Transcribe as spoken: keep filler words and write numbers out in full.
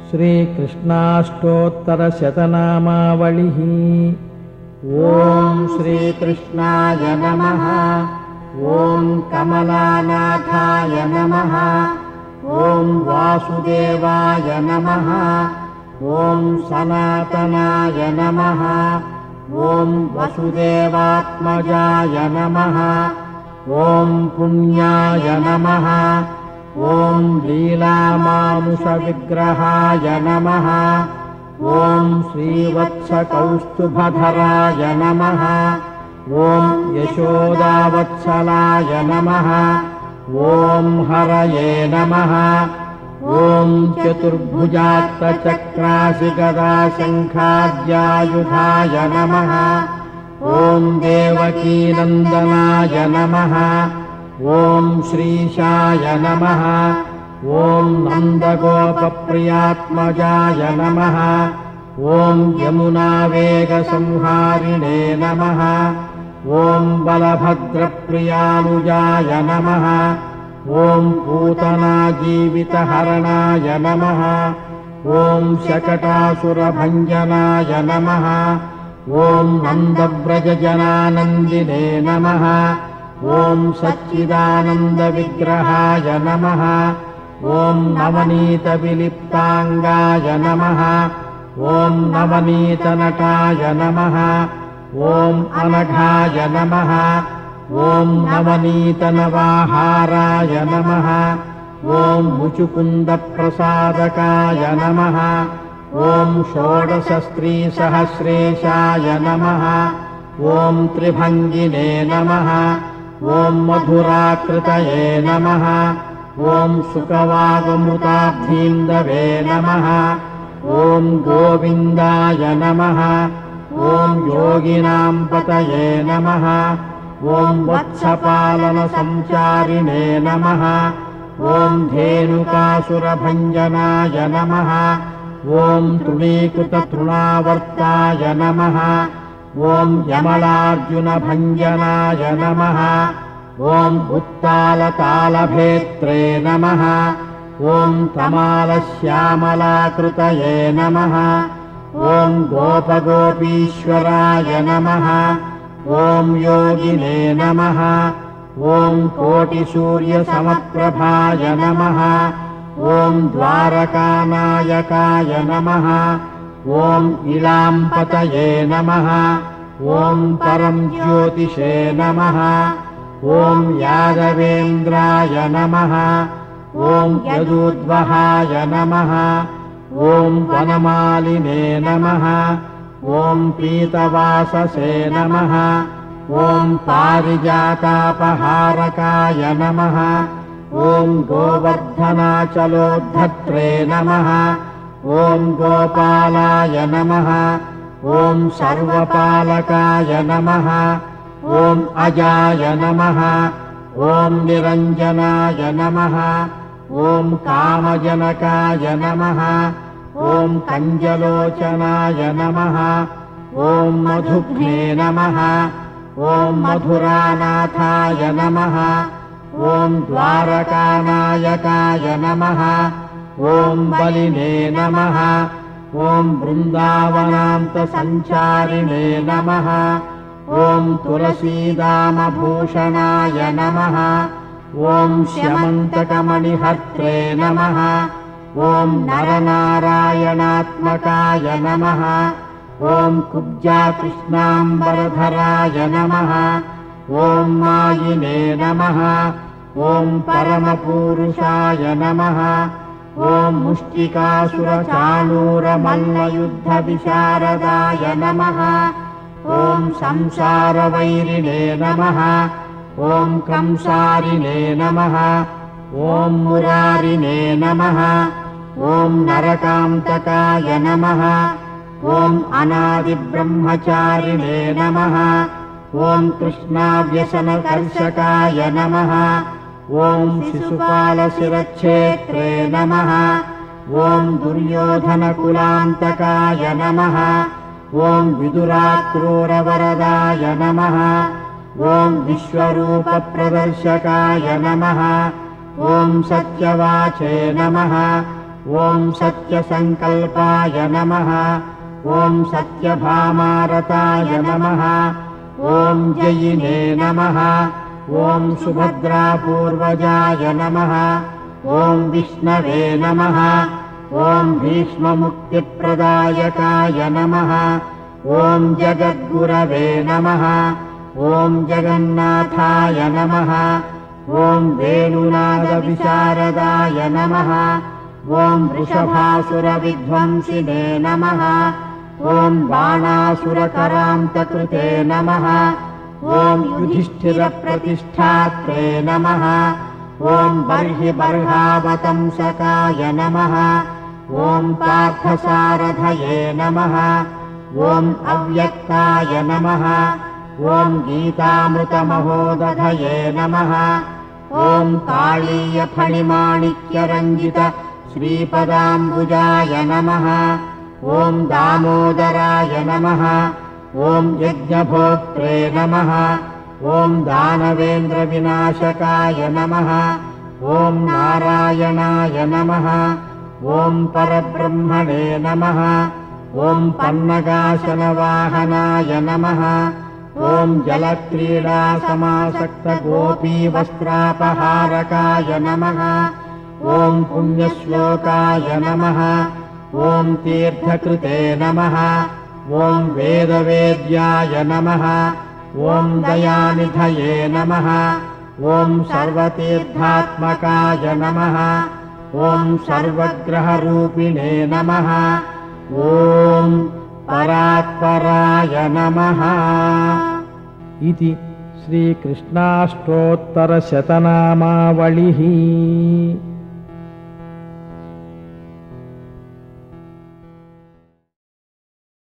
श्रीकृष्णाष्टोत्तरशतनामावलिः। ॐ श्रीकृष्णाय नमः। ॐ कमलानाथाय नमः। ॐ वासुदेवाय नमः। ॐ सनातनाय नमः। ॐ वसुदेवात्मजाय नमः। ॐ पुण्याय नमः। ॐ लीलामानुषविग्रहाय नमः। ॐ श्रीवत्सकौस्तुभधराय नमः। ॐ यशोदावत्सलाय नमः। ॐ हरये नमः। ॐ चतुर्भुजात्तचक्रासिगदाशङ्खाद्यायुधाय नमः। ॐ देवकीनन्दनाय नमः। ॐ श्रीशाय नमः। ॐ नन्दगोपप्रियात्मजाय नमः। ॐ यमुनावेगसंहारिणे नमः। ॐ बलभद्रप्रियानुजाय नमः। ॐ पूतनाजीवितहरणाय नमः। ॐ शकटासुरभञ्जनाय नमः। ॐ नन्दव्रजजनानन्दिने नमः। ॐ सच्चिदानन्दविग्रहाय नमः। ॐ नवनीतविलिप्ताङ्गाय नमः। ॐ नवनीतनटाय नमः। ॐ अनघाय नमः। ॐ नवनीतनवाहाराय नमः। ॐ मुचुकुन्दप्रसादकाय नमः। ॐ षोडशस्त्रीसहस्रेशाय नमः। ॐ त्रिभङ्गिने नमः। ॐ मधुराकृतये नमः। ॐ सुखवागमृताब्धीन्दवे नमः। ॐ गोविन्दाय नमः। ॐ योगिनां पतये नमः। ॐ वत्सपालनसंचारिणे नमः। ॐ धेनुकासुरभञ्जनाय नमः। ॐ तृणीकृततृणावर्ताय नमः। ॐ यमलार्जुनभञ्जनाय नमः। ॐ उत्तालतालभेत्रे नमः। ॐ तमालश्यामलाकृतये नमः। ॐ गोपगोपीश्वराय नमः। ॐ योगिने नमः। ॐ कोटिसूर्यसमप्रभाय नमः। ॐ द्वारकानायकाय नमः। ॐ इलाम्पतये नमः। ॐ परं ज्योतिषे नमः। ॐ यादवेन्द्राय नमः। ॐ यदूद्वहाय नमः। ॐ वनमालिने नमः। ॐ पीतवाससे नमः। ॐ पारिजातापहारकाय नमः। ॐ गोवर्धनाचलोद्धत्रे नमः। ॐ गोपालाय नमः। ॐ सर्वपालकाय नमः। ॐ अजाय नमः। ॐ निरञ्जनाय नमः। ॐ कामजनकाय नमः। ॐ कञ्जलोचनाय नमः। ॐ मधुघ्ने नमः। ॐ मधुरानाथाय नमः। ॐ द्वारकानायकाय नमः। ॐ बलिने नमः। ॐ वृन्दावनान्तसञ्चारिणे नमः। ॐ तुलसीदामभूषणाय नमः। ॐ श्यमन्तकमणिहर्त्रे नमः। ॐ नरनारायणात्मकाय नमः। ॐ कुब्जाकृष्णाम्बरधराय नमः। ॐ मायिने नमः। ॐ परमपूरुषाय नमः। ॐ मुष्टिकासुरचाणूरमल्लयुद्धविशारदाय नमः। ॐ संसारवैरिणे नमः। ॐ कंसारिणे नमः। ॐ मुरारिणे नमः। ॐ नरकान्तकाय नमः। ॐ अनादिब्रह्मचारिणे नमः। ॐ कृष्णाव्यसनकर्षकाय नमः। ॐ शिशुपालशिरच्छेत्रे नमः। ॐ दुर्योधनकुलान्तकाय नमः। ॐ विदुराक्रूरवरदाय नमः। ॐ विश्वरूपप्रदर्शकाय नमः। ॐ सत्यवाचे नमः। ॐ सत्यसङ्कल्पाय नमः। ॐ सत्यभामारताय नमः। ॐ जयिने नमः। ॐ सुभद्रापूर्वजाय नमः। ॐ विष्णवे नमः। ॐ भीष्ममुक्तिप्रदायकाय नमः। ॐ जगद्गुरवे नमः। ॐ जगन्नाथाय नमः। ॐ वेणुनादविशारदाय नमः। ॐ वृषभासुरविध्वंसिने नमः। ॐ बाणासुरकरान्तकृते नमः। ॐ युधिष्ठिरप्रतिष्ठात्रे नमः। ॐ बर्हिबर्हावतंसकाय नमः। ॐ पार्थसारथये नमः। ॐ अव्यक्ताय नमः। ॐ गीतामृतमहोदधये नमः। ॐ काळीयफणिमाणिक्यरञ्जित श्रीपदाम्बुजाय नमः। ॐ दामोदराय नमः। ॐ यज्ञभोक्त्रे नमः। ॐ दानवेन्द्रविनाशकाय नमः। ॐ नारायणाय नमः। ॐ परब्रह्मणे नमः। ॐ पन्नगासनवाहनाय नमः। ॐ जलक्रीडासमासक्तगोपीवस्त्रापहारकाय नमः। ॐ पुण्यश्लोकाय नमः। ॐ तीर्थकृते नमः। ॐ वेदवेद्याय नमः। ॐ दयानिधये नमः। ॐ सर्वतीर्थात्मकाय नमः। ॐ सर्वग्रहरूपिणे नमः। ॐ परात्पराय नमः। इति श्रीकृष्णाष्टोत्तरशतनामावलिः।